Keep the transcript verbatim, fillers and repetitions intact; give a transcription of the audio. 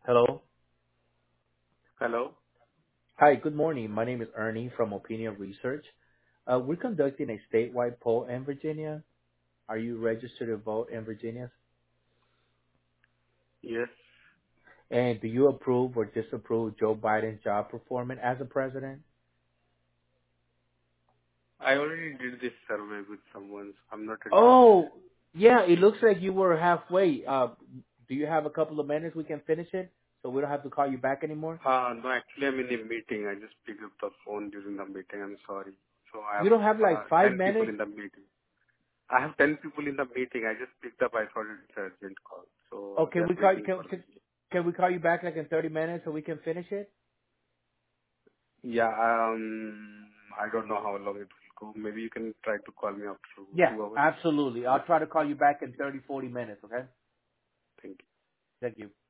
Hello. Hello? Hi, good morning. My name is Ernie from Opinion Research. Uh, we're conducting a statewide poll in Virginia. Are you registered to vote in Virginia? Yes. And do you approve or disapprove Joe Biden's job performance as a president? I already did this survey with someone. So I'm not interested. Oh, yeah, it looks like you were halfway. Uh, do you have a couple of minutes we can finish it so we don't have to call you back anymore? Uh, no, actually I'm in a meeting. I just picked up the phone during the meeting. I'm sorry. So I You have don't have uh, like five ten people minutes? in the meeting. I have ten people in the meeting. I just picked up. I thought it's an urgent call. Oh, So can they're we call you? waiting Can, for can, me. can we call you back like in thirty minutes so we can finish it? Yeah, um, I don't know how long it will go. Maybe you can try to call me after Yeah, two hours. absolutely. I'll try to call you back in thirty, forty minutes, okay? Thank you. Thank you.